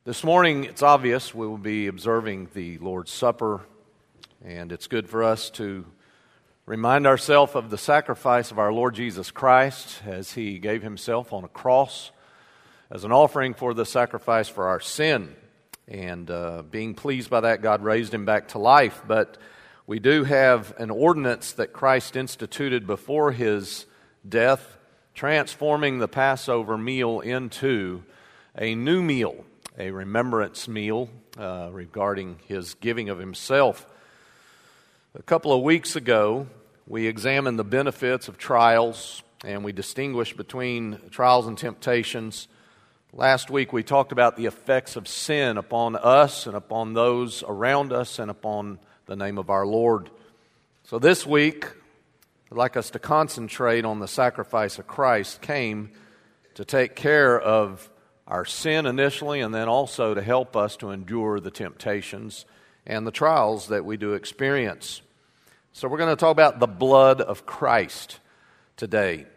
This morning, it's obvious we will be observing the Lord's Supper, and it's good for us to remind ourselves of the sacrifice of our Lord Jesus Christ as He gave Himself on a cross as an offering for the sacrifice for our sin. And being pleased by that, God raised Him back to life. But we do have an ordinance that Christ instituted before His death, transforming the Passover meal into a new meal, a remembrance meal regarding His giving of Himself. A couple of weeks ago, we examined the benefits of trials, and we distinguished between trials and temptations. Last week, we talked about the effects of sin upon us and upon those around us and upon the name of our Lord. So this week, I'd like us to concentrate on the sacrifice of Christ came to take care of our sin initially, and then also to help us to endure the temptations and the trials that we do experience. So we're going to talk about the blood of Christ today.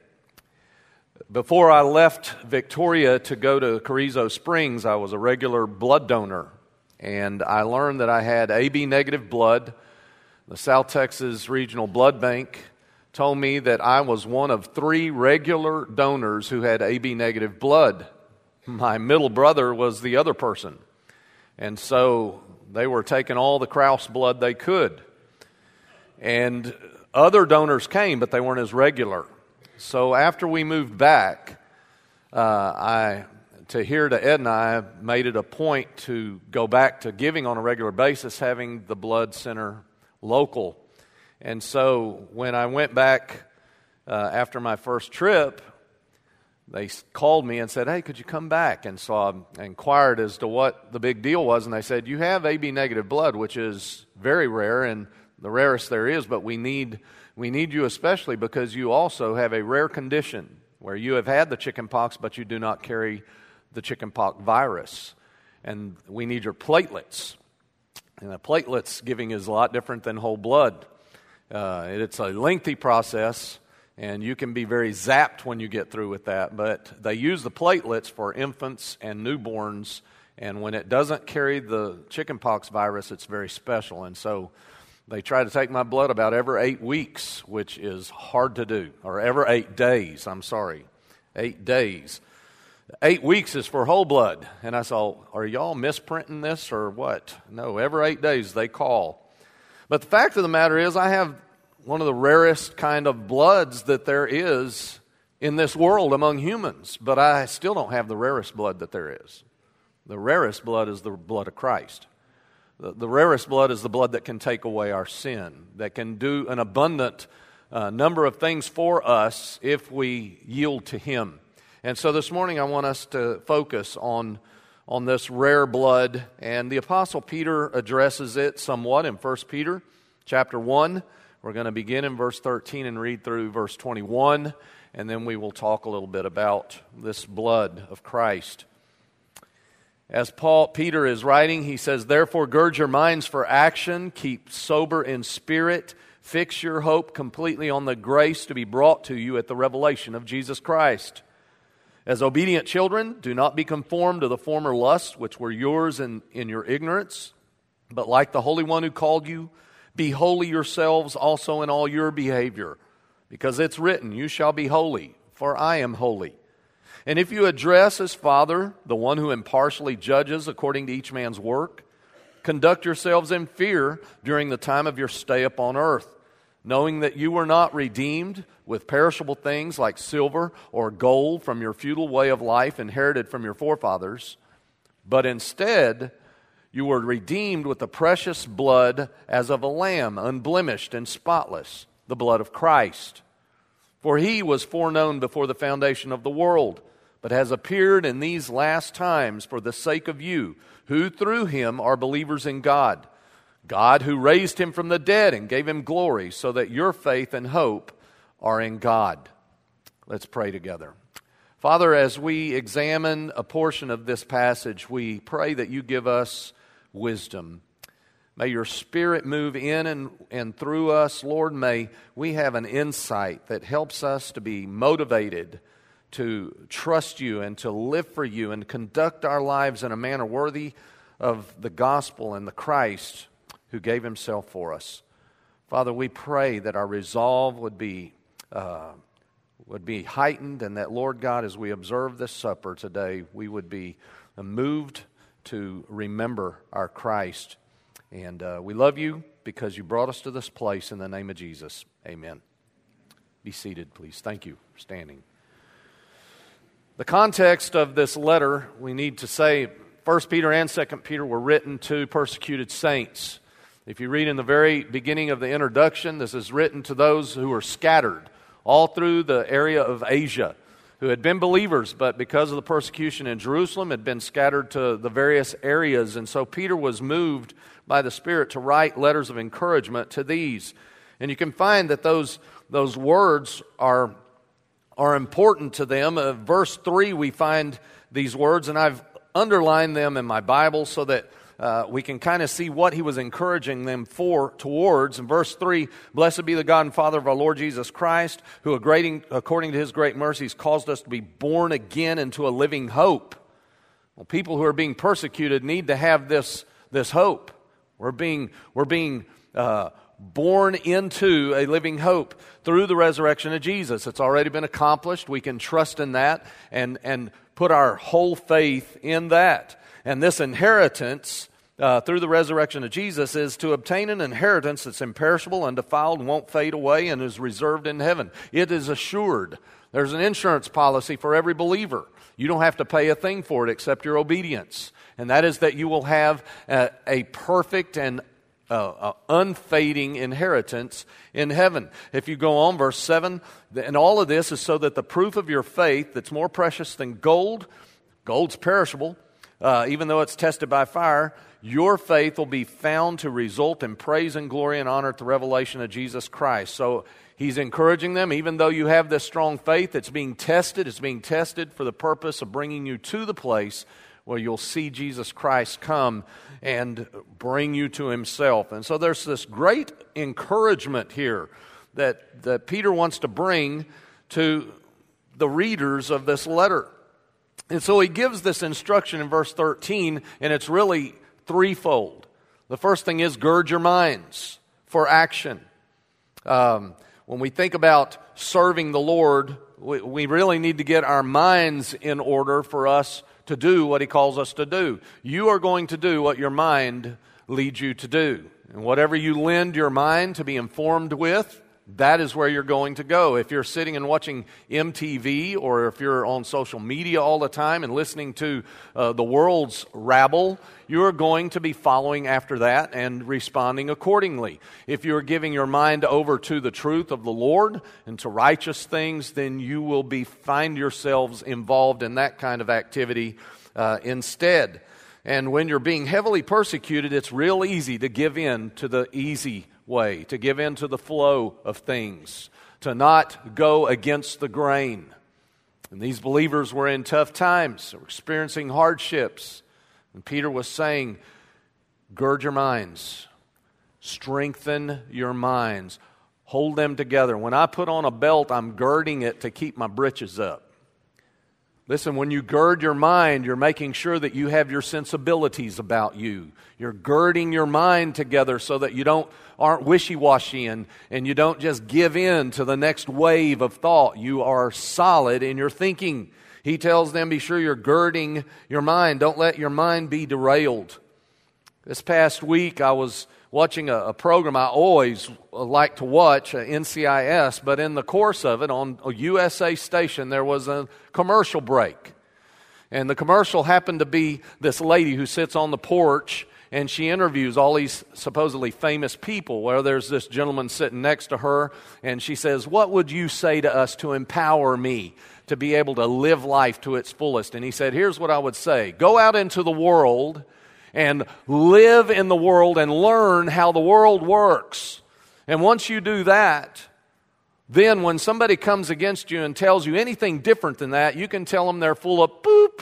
Before I left Victoria to go to Carrizo Springs, I was a regular blood donor, and I learned that I had AB negative blood. The South Texas Regional Blood Bank told me that I was one of 3 regular donors who had AB negative blood. My middle brother was the other person. And so they were taking all the Krause blood they could. And other donors came, but they weren't as regular. So after we moved back, Ed and I made it a point to go back to giving on a regular basis, having the blood center local. And so when I went back after my first trip, they called me and said, "Hey, could you come back?" And so I inquired as to what the big deal was, and they said, "You have AB negative blood, which is very rare and the rarest there is, but we need you especially because you also have a rare condition where you have had the chickenpox, but you do not carry the chickenpox virus, and we need your platelets." And the platelets giving is a lot different than whole blood. It's a lengthy process, and you can be very zapped when you get through with that. But they use the platelets for infants and newborns, and when it doesn't carry the chickenpox virus, it's very special. And so they try to take my blood about every 8 weeks, which is hard to do, or every 8 days, 8 days. 8 weeks is for whole blood. And I said, "Are y'all misprinting this or what?" No, every 8 days they call. But the fact of the matter is I have one of the rarest kind of bloods that there is in this world among humans, but I still don't have the rarest blood that there is. The rarest blood is the blood of Christ. The rarest blood is the blood that can take away our sin, that can do an abundant number of things for us if we yield to Him. And so this morning I want us to focus on this rare blood, and the Apostle Peter addresses it somewhat in 1 Peter chapter 1. We're going to begin in verse 13 and read through verse 21, and then we will talk a little bit about this blood of Christ. As Peter is writing, he says, "Therefore gird your minds for action, keep sober in spirit, fix your hope completely on the grace to be brought to you at the revelation of Jesus Christ. As obedient children, do not be conformed to the former lusts which were yours in your ignorance, but like the Holy One who called you, be holy yourselves also in all your behavior, because it's written, 'You shall be holy, for I am holy.' And if you address as Father, the one who impartially judges according to each man's work, conduct yourselves in fear during the time of your stay upon earth, knowing that you were not redeemed with perishable things like silver or gold from your futile way of life inherited from your forefathers, but instead you were redeemed with the precious blood as of a lamb, unblemished and spotless, the blood of Christ. For He was foreknown before the foundation of the world, but has appeared in these last times for the sake of you, who through Him are believers in God. God who raised Him from the dead and gave Him glory, so that your faith and hope are in God." Let's pray together. Father, as we examine a portion of this passage, we pray that you give us wisdom. May your Spirit move in and through us. Lord, may we have an insight that helps us to be motivated to trust you and to live for you and conduct our lives in a manner worthy of the gospel and the Christ who gave himself for us. Father, we pray that our resolve would be heightened, and that, Lord God, as we observe this supper today, we would be moved to remember our Christ. And we love you because you brought us to this place in the name of Jesus. Amen. Be seated, please. Thank you for standing. The context of this letter, we need to say, 1 Peter and 2 Peter were written to persecuted saints. If you read in the very beginning of the introduction, this is written to those who were scattered all through the area of Asia, who had been believers, but because of the persecution in Jerusalem, had been scattered to the various areas. And so Peter was moved by the Spirit to write letters of encouragement to these. And you can find that those words are important to them. Verse 3, we find these words, and I've underlined them in my Bible so that we can kind of see what he was encouraging them towards. In verse 3, blessed be the God and Father of our Lord Jesus Christ, who according to his great mercies caused us to be born again into a living hope. Well, people who are being persecuted need to have this hope. We're being born into a living hope through the resurrection of Jesus. It's already been accomplished. We can trust in that and put our whole faith in that. And this inheritance through the resurrection of Jesus is to obtain an inheritance that's imperishable, undefiled, and won't fade away, and is reserved in heaven. It is assured. There's an insurance policy for every believer. You don't have to pay a thing for it except your obedience. And that is that you will have a perfect and unfading inheritance in heaven. If you go on, verse 7, and all of this is so that the proof of your faith, that's more precious than gold's perishable, even though it's tested by fire, your faith will be found to result in praise and glory and honor at the revelation of Jesus Christ. So he's encouraging them, even though you have this strong faith, it's being tested for the purpose of bringing you to the place where you'll see Jesus Christ come and bring you to himself. And so there's this great encouragement here that Peter wants to bring to the readers of this letter. And so he gives this instruction in verse 13, and it's really threefold. The first thing is gird your minds for action. When we think about serving the Lord, we really need to get our minds in order for us to do what he calls us to do. You are going to do what your mind leads you to do. And whatever you lend your mind to be informed with, that is where you're going to go. If you're sitting and watching MTV, or if you're on social media all the time and listening to the world's rabble, you're going to be following after that and responding accordingly. If you're giving your mind over to the truth of the Lord and to righteous things, then you will find yourselves involved in that kind of activity instead. And when you're being heavily persecuted, it's real easy to give in to the easy way, to give in to the flow of things, to not go against the grain. And these believers were in tough times, they were experiencing hardships. And Peter was saying, gird your minds, strengthen your minds, hold them together. When I put on a belt, I'm girding it to keep my britches up. Listen, when you gird your mind, you're making sure that you have your sensibilities about you. You're girding your mind together so that you aren't wishy-washy and you don't just give in to the next wave of thought. You are solid in your thinking. He tells them, be sure you're girding your mind. Don't let your mind be derailed. This past week, I was watching a program I always like to watch, NCIS, but in the course of it, on a USA station, there was a commercial break. And the commercial happened to be this lady who sits on the porch, and she interviews all these supposedly famous people, where there's this gentleman sitting next to her, and she says, what would you say to us to empower me to be able to live life to its fullest? And he said, here's what I would say. Go out into the world and live in the world and learn how the world works. And once you do that, then when somebody comes against you and tells you anything different than that, you can tell them they're full of poop.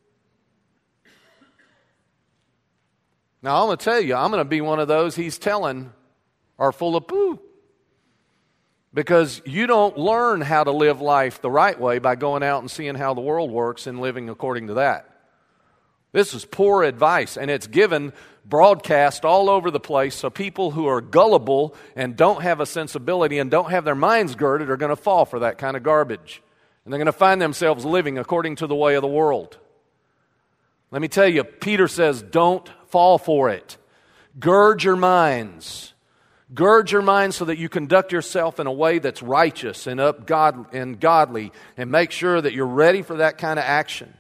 Now, I'm going to tell you, I'm going to be one of those he's telling are full of poop. Because you don't learn how to live life the right way by going out and seeing how the world works and living according to that. This is poor advice, and it's given broadcast all over the place, so people who are gullible and don't have a sensibility and don't have their minds girded are going to fall for that kind of garbage. And they're going to find themselves living according to the way of the world. Let me tell you, Peter says, don't fall for it. Gird your minds. Gird your minds so that you conduct yourself in a way that's righteous and godly, and make sure that you're ready for that kind of action.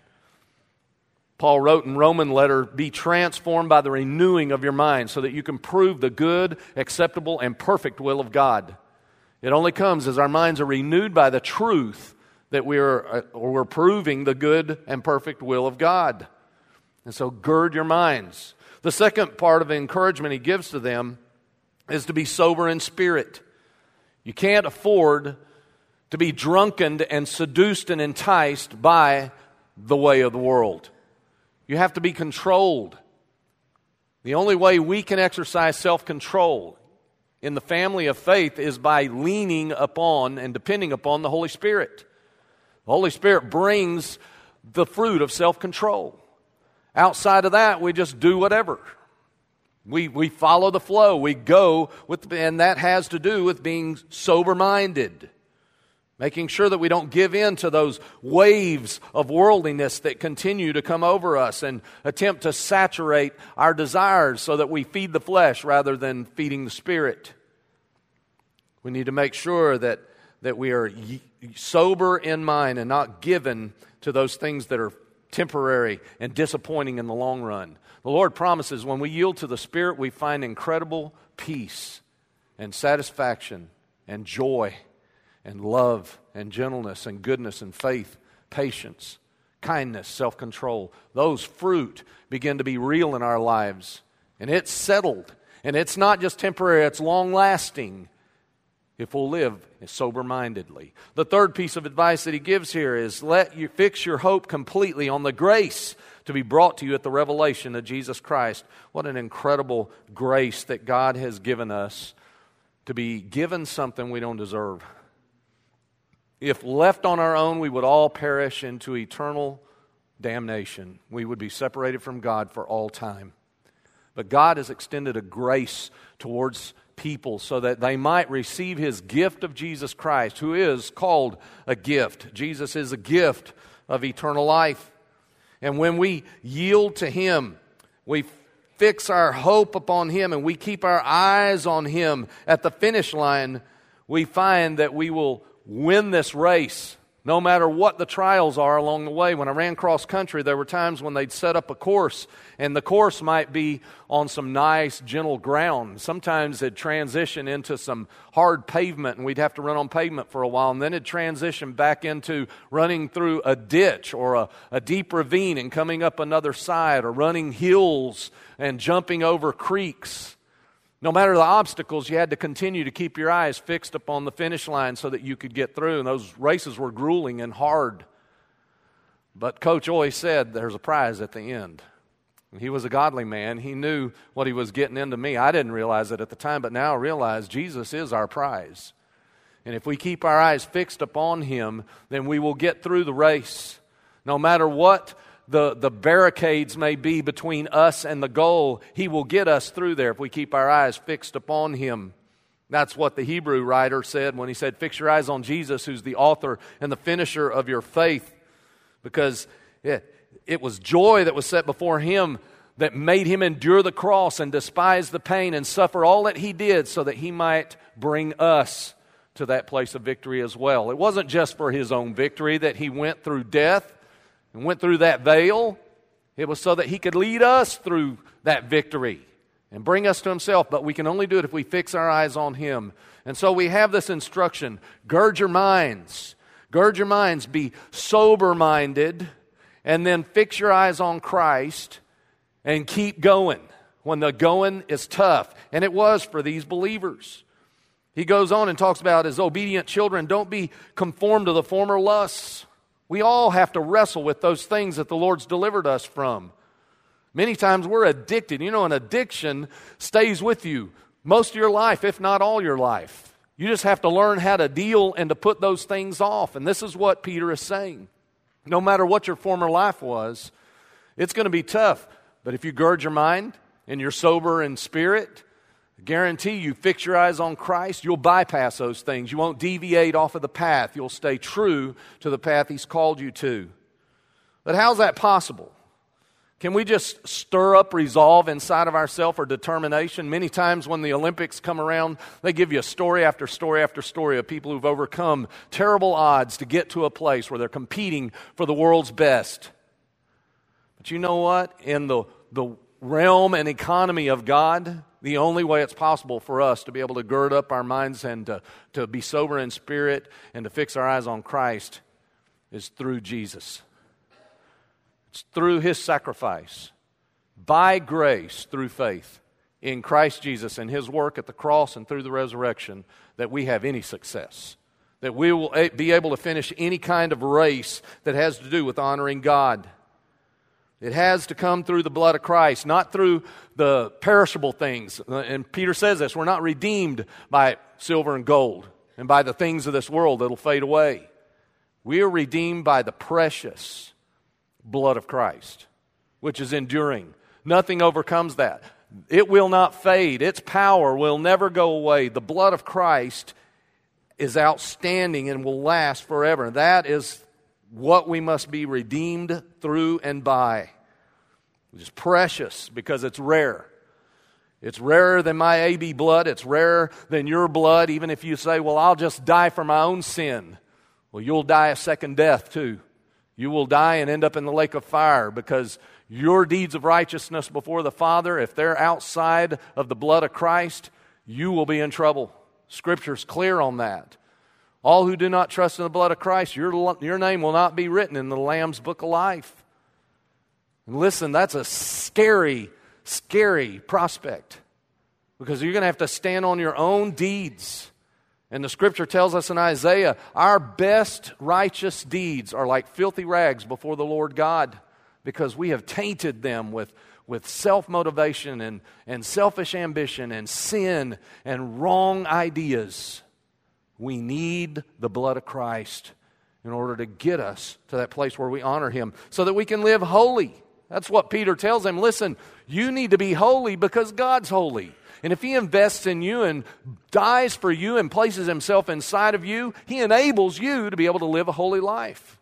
Paul wrote in Roman letter, be transformed by the renewing of your mind so that you can prove the good, acceptable, and perfect will of God. It only comes as our minds are renewed by the truth that we're proving the good and perfect will of God. And so gird your minds. The second part of the encouragement he gives to them is to be sober in spirit. You can't afford to be drunken and seduced and enticed by the way of the world. You have to be controlled. The only way we can exercise self-control in the family of faith is by leaning upon and depending upon the Holy Spirit. The Holy Spirit brings the fruit of self-control. Outside of that, we just do whatever. We follow the flow. We go with, and that has to do with being sober-minded. Making sure that we don't give in to those waves of worldliness that continue to come over us and attempt to saturate our desires so that we feed the flesh rather than feeding the spirit. We need to make sure that we are sober in mind and not given to those things that are temporary and disappointing in the long run. The Lord promises when we yield to the Spirit, we find incredible peace and satisfaction and joy and love and gentleness and goodness and faith, patience, kindness, self-control. Those fruit begin to be real in our lives. And it's settled. And it's not just temporary, it's long-lasting if we'll live sober-mindedly. The third piece of advice that he gives here is let you fix your hope completely on the grace to be brought to you at the revelation of Jesus Christ. What an incredible grace that God has given us to be given something we don't deserve. If left on our own, we would all perish into eternal damnation. We would be separated from God for all time. But God has extended a grace towards people so that they might receive His gift of Jesus Christ, who is called a gift. Jesus is a gift of eternal life. And when we yield to Him, we fix our hope upon Him and we keep our eyes on Him at the finish line, we find that we will win this race, no matter what the trials are along the way. When I ran cross country, there were times when they'd set up a course, and the course might be on some nice, gentle ground. Sometimes it'd transition into some hard pavement, and we'd have to run on pavement for a while, and then it'd transition back into running through a ditch or a deep ravine and coming up another side, or running hills and jumping over creeks. No matter the obstacles, you had to continue to keep your eyes fixed upon the finish line so that you could get through. And those races were grueling and hard. But Coach always said there's a prize at the end. And he was a godly man. He knew what he was getting into me. I didn't realize it at the time, but now I realize Jesus is our prize. And if we keep our eyes fixed upon Him, then we will get through the race. No matter what the barricades may be between us and the goal, He will get us through there if we keep our eyes fixed upon Him. That's what the Hebrew writer said when he said, fix your eyes on Jesus, who's the author and the finisher of your faith. Because it was joy that was set before Him that made Him endure the cross and despise the pain and suffer all that He did so that He might bring us to that place of victory as well. It wasn't just for His own victory that He went through death and went through that veil. It was so that He could lead us through that victory and bring us to Himself. But we can only do it if we fix our eyes on Him. And so we have this instruction, gird your minds. Gird your minds, be sober-minded, and then fix your eyes on Christ and keep going when the going is tough. And it was for these believers. He goes on and talks about, as obedient children, don't be conformed to the former lusts. We all have to wrestle with those things that the Lord's delivered us from. Many times we're addicted. You know, an addiction stays with you most of your life, if not all your life. You just have to learn how to deal and to put those things off. And this is what Peter is saying. No matter what your former life was, it's going to be tough. But if you gird your mind and you're sober in spirit, I guarantee you fix your eyes on Christ, you'll bypass those things. You won't deviate off of the path. You'll stay true to the path He's called you to. But how's that possible? Can we just stir up resolve inside of ourselves or determination? Many times when the Olympics come around, they give you a story after story after story of people who've overcome terrible odds to get to a place where they're competing for the world's best. But you know what? In the realm and economy of God, the only way it's possible for us to be able to gird up our minds and to be sober in spirit and to fix our eyes on Christ is through Jesus. It's through His sacrifice, by grace, through faith in Christ Jesus and His work at the cross and through the resurrection, that we have any success, that we will be able to finish any kind of race that has to do with honoring God. It has to come through the blood of Christ, not through the perishable things. And Peter says this, we're not redeemed by silver and gold and by the things of this world that will fade away. We are redeemed by the precious blood of Christ, which is enduring. Nothing overcomes that. It will not fade. Its power will never go away. The blood of Christ is outstanding and will last forever. That is what we must be redeemed through and by. It is precious because it's rare. It's rarer than my AB blood. It's rarer than your blood. Even if you say, well, I'll just die for my own sin. Well, you'll die a second death too. You will die and end up in the lake of fire because your deeds of righteousness before the Father, if they're outside of the blood of Christ, you will be in trouble. Scripture's clear on that. All who do not trust in the blood of Christ, your name will not be written in the Lamb's book of life. And listen, that's a scary, scary prospect because you're going to have to stand on your own deeds. And the Scripture tells us in Isaiah, our best righteous deeds are like filthy rags before the Lord God because we have tainted them with self-motivation and selfish ambition and sin and wrong ideas. We need the blood of Christ in order to get us to that place where we honor Him so that we can live holy. That's what Peter tells them. Listen, you need to be holy because God's holy. And if He invests in you and dies for you and places Himself inside of you, He enables you to be able to live a holy life.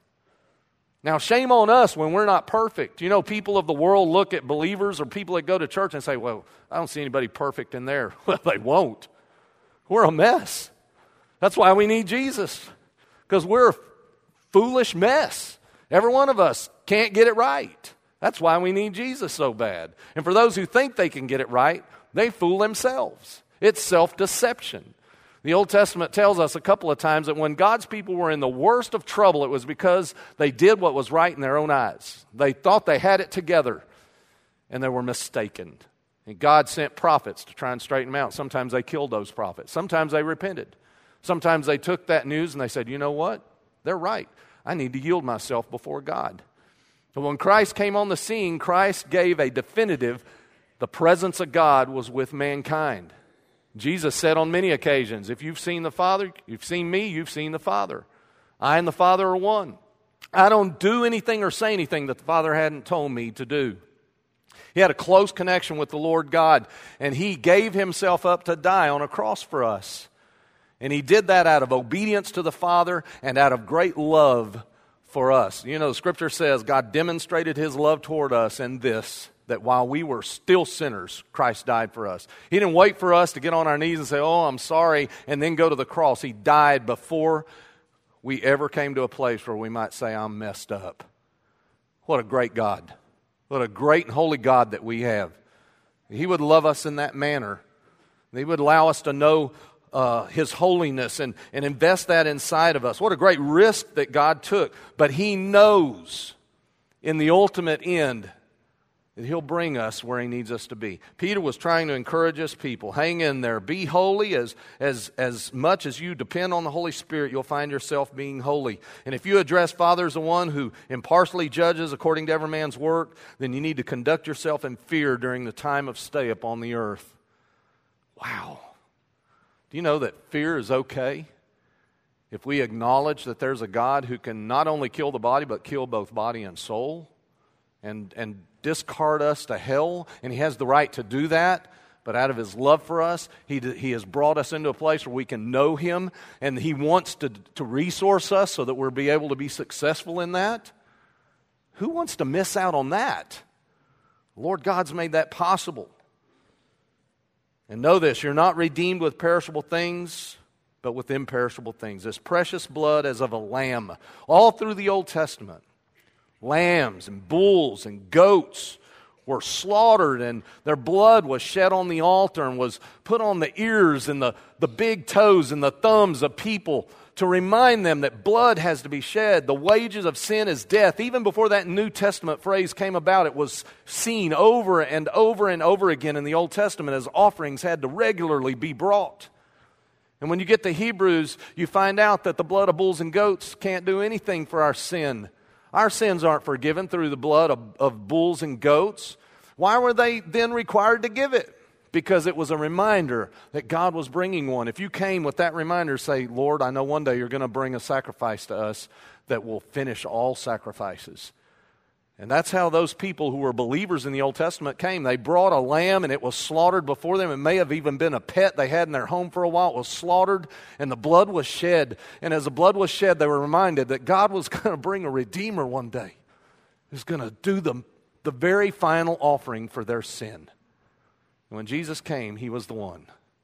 Now, shame on us when we're not perfect. You know, people of the world look at believers or people that go to church and say, well, I don't see anybody perfect in there. Well, they won't. We're a mess. That's why we need Jesus, because we're a foolish mess. Every one of us can't get it right. That's why we need Jesus so bad. And for those who think they can get it right, they fool themselves. It's self-deception. The Old Testament tells us a couple of times that when God's people were in the worst of trouble, it was because they did what was right in their own eyes. They thought they had it together, and they were mistaken. And God sent prophets to try and straighten them out. Sometimes they killed those prophets. Sometimes they repented. Sometimes they took that news and they said, you know what? They're right. I need to yield myself before God. But when Christ came on the scene, Christ gave a definitive, the presence of God was with mankind. Jesus said on many occasions, if you've seen the Father, you've seen me, you've seen the Father. I and the Father are one. I don't do anything or say anything that the Father hadn't told me to do. He had a close connection with the Lord God, and He gave Himself up to die on a cross for us. And He did that out of obedience to the Father and out of great love for us. You know, the Scripture says God demonstrated His love toward us in this, that while we were still sinners, Christ died for us. He didn't wait for us to get on our knees and say, oh, I'm sorry, and then go to the cross. He died before we ever came to a place where we might say, I'm messed up. What a great God. What a great and holy God that we have. He would love us in that manner. He would allow us to know His holiness and invest that inside of us. What a great risk that God took. But He knows in the ultimate end that He'll bring us where He needs us to be. Peter was trying to encourage His people. Hang in there. Be holy as much as you depend on the Holy Spirit, you'll find yourself being holy. And if you address Father as the one who impartially judges according to every man's work, then you need to conduct yourself in fear during the time of stay upon the earth. Wow. Do you know that fear is okay if we acknowledge that there's a God who can not only kill the body, but kill both body and soul and discard us to hell? And He has the right to do that, but out of His love for us, He has brought us into a place where we can know Him, and He wants to resource us so that we'll be able to be successful in that. Who wants to miss out on that? Lord God's made that possible. And know this, you're not redeemed with perishable things, but with imperishable things. This precious blood as of a lamb. All through the Old Testament, lambs and bulls and goats were slaughtered, and their blood was shed on the altar and was put on the ears and the big toes and the thumbs of people to remind them that blood has to be shed. The wages of sin is death. Even before that New Testament phrase came about, it was seen over and over and over again in the Old Testament as offerings had to regularly be brought. And when you get to Hebrews, you find out that the blood of bulls and goats can't do anything for our sin. Our sins aren't forgiven through the blood of bulls and goats. Why were they then required to give it? Because it was a reminder that God was bringing one. If you came with that reminder, say, Lord, I know one day you're going to bring a sacrifice to us that will finish all sacrifices. And that's how those people who were believers in the Old Testament came. They brought a lamb and it was slaughtered before them. It may have even been a pet they had in their home for a while. It was slaughtered and the blood was shed. And as the blood was shed, they were reminded that God was going to bring a Redeemer one day who's going to do the very final offering for their sin. And when Jesus came, He was the one.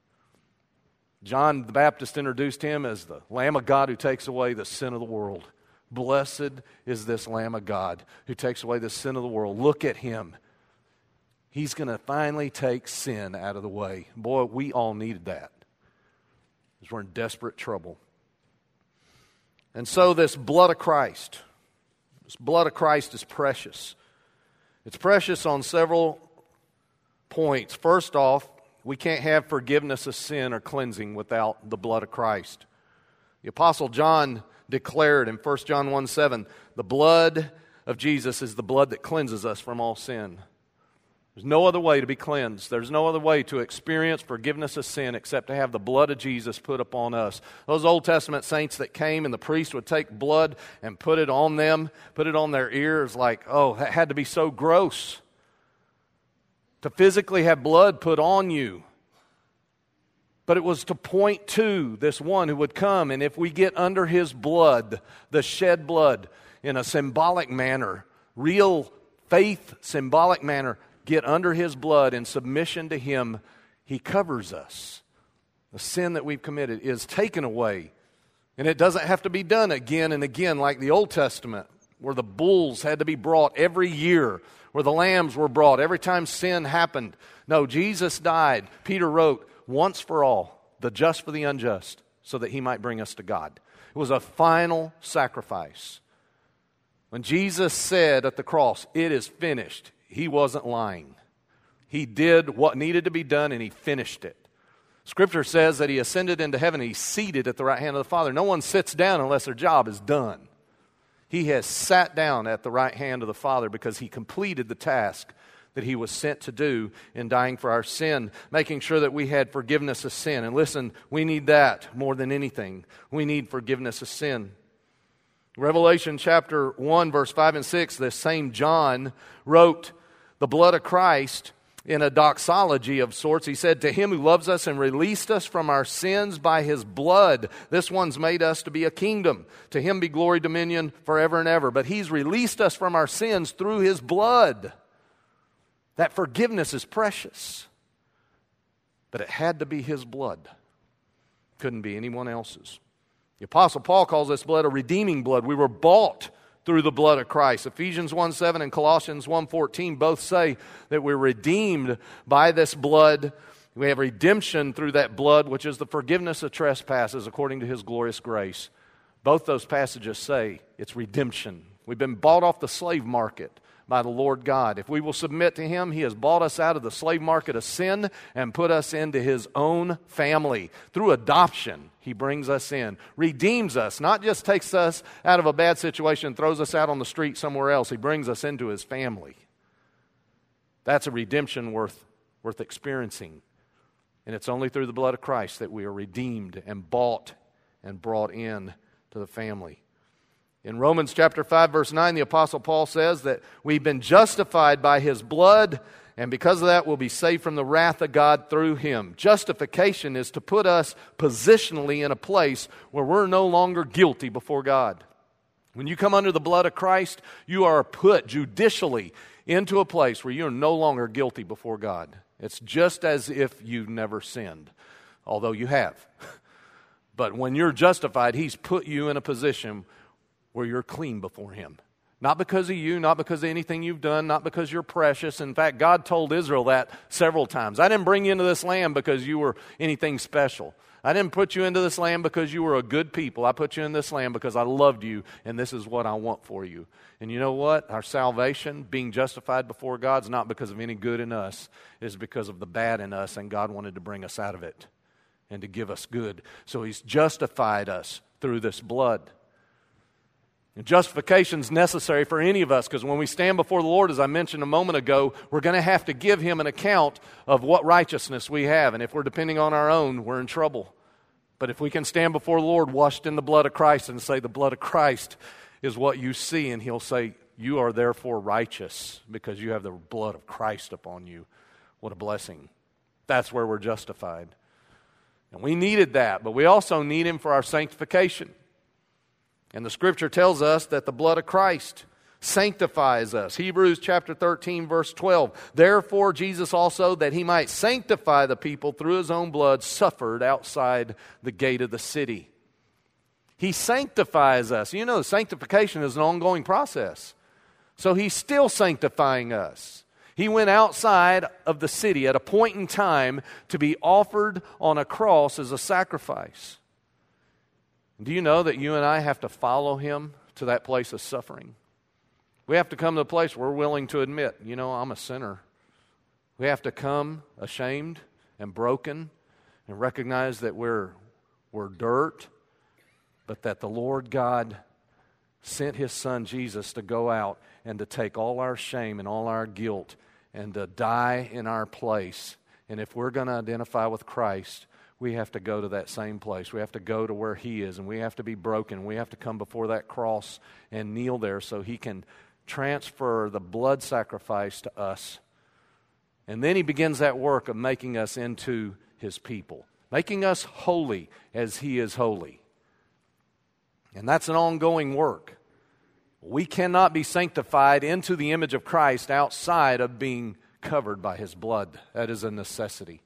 John the Baptist introduced Him as the Lamb of God who takes away the sin of the world. Blessed is this Lamb of God who takes away the sin of the world. Look at Him. He's going to finally take sin out of the way. Boy, we all needed that because we're in desperate trouble. And so this blood of Christ is precious. It's precious on several points. First off, we can't have forgiveness of sin or cleansing without the blood of Christ. The Apostle John declared in 1 John 1:7, the blood of Jesus is the blood that cleanses us from all sin. There's no other way to be cleansed. There's no other way to experience forgiveness of sin except to have the blood of Jesus put upon us. Those Old Testament saints that came and the priest would take blood and put it on them, put it on their ears, like, oh, that had to be so gross to physically have blood put on you. But it was to point to this one who would come, and if we get under His blood, the shed blood, in a symbolic manner, real faith symbolic manner, get under His blood in submission to Him, He covers us. The sin that we've committed is taken away. And it doesn't have to be done again and again like the Old Testament, where the bulls had to be brought every year, where the lambs were brought every time sin happened. No, Jesus died, Peter wrote, once for all, the just for the unjust, so that He might bring us to God. It was a final sacrifice. When Jesus said at the cross, it is finished, He wasn't lying. He did what needed to be done and He finished it. Scripture says that He ascended into heaven, He's seated at the right hand of the Father. No one sits down unless their job is done. He has sat down at the right hand of the Father because He completed the task that He was sent to do in dying for our sin, making sure that we had forgiveness of sin. And listen, we need that more than anything. We need forgiveness of sin. Revelation chapter 1, verse 5 and 6, this same John wrote the blood of Christ in a doxology of sorts. He said, to Him who loves us and released us from our sins by His blood, this one's made us to be a kingdom. To Him be glory, dominion forever and ever. But He's released us from our sins through His blood. That forgiveness is precious. But it had to be His blood. Couldn't be anyone else's. The Apostle Paul calls this blood a redeeming blood. We were bought through the blood of Christ. Ephesians 1:7 and Colossians 1:14 both say that we're redeemed by this blood. We have redemption through that blood, which is the forgiveness of trespasses according to His glorious grace. Both those passages say it's redemption. We've been bought off the slave market by the Lord God. If we will submit to Him, He has bought us out of the slave market of sin and put us into His own family. Through adoption, He brings us in, redeems us, not just takes us out of a bad situation and throws us out on the street somewhere else. He brings us into His family. That's a redemption worth experiencing. And it's only through the blood of Christ that we are redeemed and bought and brought in to the family. In Romans chapter 5, verse 9, the Apostle Paul says that we've been justified by His blood, and because of that, we'll be saved from the wrath of God through Him. Justification is to put us positionally in a place where we're no longer guilty before God. When you come under the blood of Christ, you are put judicially into a place where you are no longer guilty before God. It's just as if you've never sinned, although you have. But when you're justified, He's put you in a position where you're clean before Him. Not because of you, not because of anything you've done, not because you're precious. In fact, God told Israel that several times. I didn't bring you into this land because you were anything special. I didn't put you into this land because you were a good people. I put you in this land because I loved you, and this is what I want for you. And you know what? Our salvation, being justified before God, is not because of any good in us. It is because of the bad in us, and God wanted to bring us out of it and to give us good. So He's justified us through this blood. And justification is necessary for any of us, because when we stand before the Lord, as I mentioned a moment ago, we're going to have to give Him an account of what righteousness we have. And if we're depending on our own, we're in trouble. But if we can stand before the Lord washed in the blood of Christ and say, the blood of Christ is what you see, and He'll say, you are therefore righteous because you have the blood of Christ upon you. What a blessing. That's where we're justified. And we needed that, but we also need Him for our sanctification. And the Scripture tells us that the blood of Christ sanctifies us. Hebrews chapter 13, verse 12. Therefore Jesus also, that He might sanctify the people through His own blood, suffered outside the gate of the city. He sanctifies us. You know, sanctification is an ongoing process. So He's still sanctifying us. He went outside of the city at a point in time to be offered on a cross as a sacrifice. Do you know that you and I have to follow Him to that place of suffering? We have to come to a place where we're willing to admit, you know, I'm a sinner. We have to come ashamed and broken and recognize that we're dirt, but that the Lord God sent His Son Jesus to go out and to take all our shame and all our guilt and to die in our place. And if we're going to identify with Christ, we have to go to that same place. We have to go to where He is, and we have to be broken. We have to come before that cross and kneel there so He can transfer the blood sacrifice to us. And then He begins that work of making us into His people, making us holy as He is holy. And that's an ongoing work. We cannot be sanctified into the image of Christ outside of being covered by His blood. That is a necessity.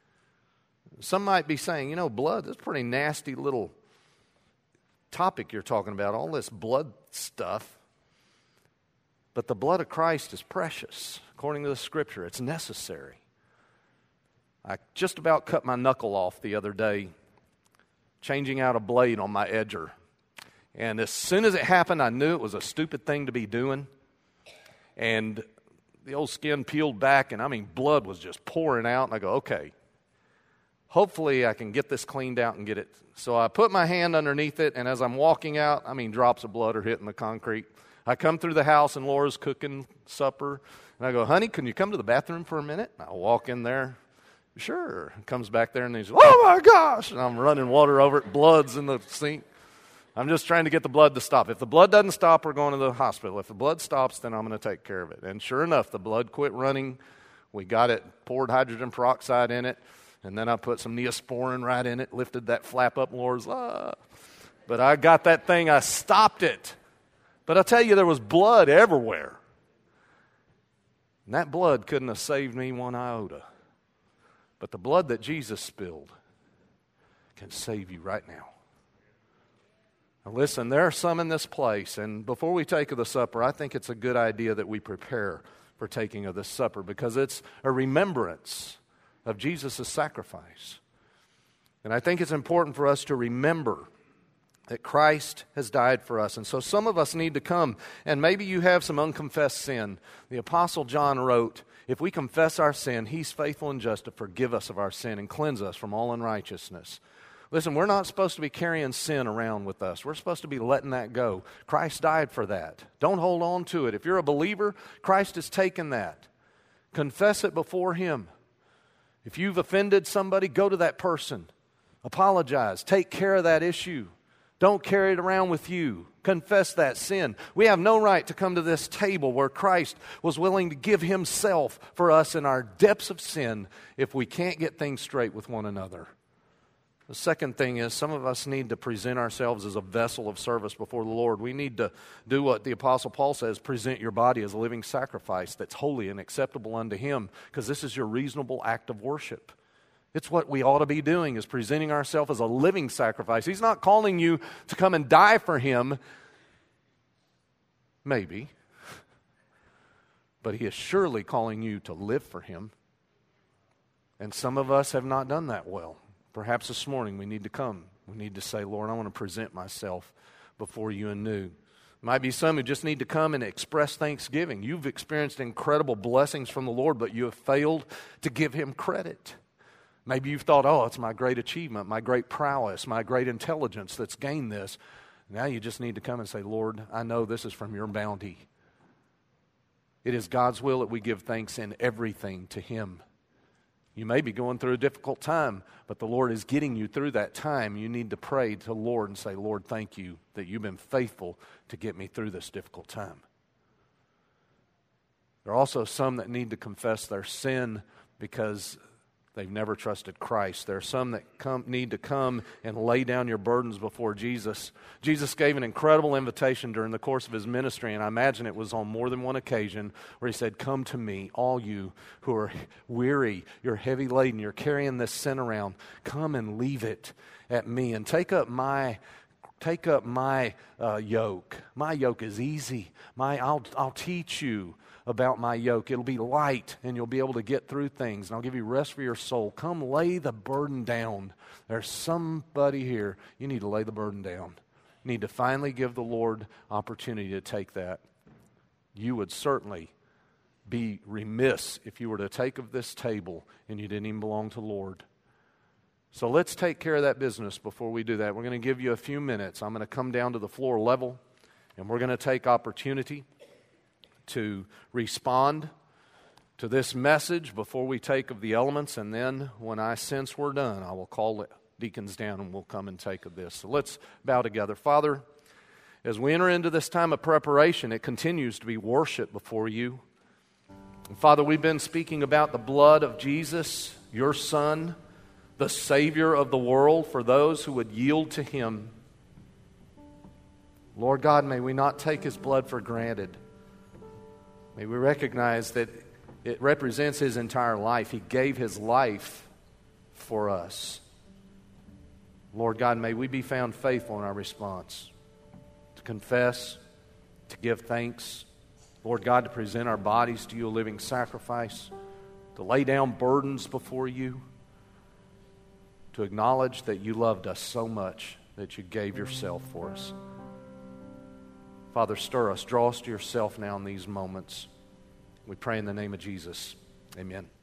Some might be saying, you know, blood, that's a pretty nasty little topic you're talking about, all this blood stuff. But the blood of Christ is precious. According to the Scripture, it's necessary. I just about cut my knuckle off the other day, changing out a blade on my edger. And as soon as it happened, I knew it was a stupid thing to be doing. And the old skin peeled back, and blood was just pouring out. And I go, okay, hopefully I can get this cleaned out and get it. So I put my hand underneath it, and as I'm walking out, drops of blood are hitting the concrete. I come through the house, and Laura's cooking supper. And I go, honey, can you come to the bathroom for a minute? And I walk in there. Sure. Comes back there, and he's, oh my gosh! And I'm running water over it. Blood's in the sink. I'm just trying to get the blood to stop. If the blood doesn't stop, we're going to the hospital. If the blood stops, then I'm going to take care of it. And sure enough, the blood quit running. We got it, poured hydrogen peroxide in it, and then I put some Neosporin right in it, lifted that flap up, and Laura's, But I got that thing, I stopped it. But I tell you, there was blood everywhere. And that blood couldn't have saved me one iota. But the blood that Jesus spilled can save you right now. Now listen, there are some in this place, and before we take of the supper, I think it's a good idea that we prepare for taking of this supper because it's a remembrance of Jesus' sacrifice. And I think it's important for us to remember that Christ has died for us. And so some of us need to come, and maybe you have some unconfessed sin. The Apostle John wrote, if we confess our sin, He's faithful and just to forgive us of our sin and cleanse us from all unrighteousness. Listen, we're not supposed to be carrying sin around with us. We're supposed to be letting that go. Christ died for that. Don't hold on to it. If you're a believer, Christ has taken that. Confess it before Him. If you've offended somebody, go to that person. Apologize. Take care of that issue. Don't carry it around with you. Confess that sin. We have no right to come to this table where Christ was willing to give himself for us in our depths of sin if we can't get things straight with one another. The second thing is some of us need to present ourselves as a vessel of service before the Lord. We need to do what the Apostle Paul says, present your body as a living sacrifice that's holy and acceptable unto him, because this is your reasonable act of worship. It's what we ought to be doing, is presenting ourselves as a living sacrifice. He's not calling you to come and die for him, maybe, but he is surely calling you to live for him. And some of us have not done that well. Perhaps this morning we need to come. We need to say, Lord, I want to present myself before you anew. Might be some who just need to come and express thanksgiving. You've experienced incredible blessings from the Lord, but you have failed to give him credit. Maybe you've thought, oh, it's my great achievement, my great prowess, my great intelligence that's gained this. Now you just need to come and say, Lord, I know this is from your bounty. It is God's will that we give thanks in everything to him. You may be going through a difficult time, but the Lord is getting you through that time. You need to pray to the Lord and say, Lord, thank you that you've been faithful to get me through this difficult time. There are also some that need to confess their sin because they've never trusted Christ. There are some that need to come and lay down your burdens before Jesus. Jesus gave an incredible invitation during the course of his ministry, and I imagine it was on more than one occasion where he said, come to me, all you who are weary, you're heavy laden, you're carrying this sin around. Come and leave it at me and take up my yoke. My yoke is easy. I'll teach you about my yoke. It'll be light and you'll be able to get through things, and I'll give you rest for your soul. Come lay the burden down. There's somebody here. You need to lay the burden down. You need to finally give the Lord opportunity to take that. You would certainly be remiss if you were to take of this table and you didn't even belong to the Lord. So let's take care of that business before we do that. We're going to give you a few minutes. I'm going to come down to the floor level, and we're going to take opportunity to respond to this message before we take of the elements, and then when I sense we're done, I will call the deacons down and we'll come and take of this. So let's bow together. Father, as we enter into this time of preparation, it continues to be worship before you. And Father, we've been speaking about the blood of Jesus, your Son, the Savior of the world, for those who would yield to him. Lord God, may we not take his blood for granted. May we recognize that it represents his entire life. He gave his life for us. Lord God, may we be found faithful in our response, to confess, to give thanks. Lord God, to present our bodies to you a living sacrifice, to lay down burdens before you, to acknowledge that you loved us so much that you gave yourself for us. Father, stir us, draw us to yourself now in these moments. We pray in the name of Jesus. Amen.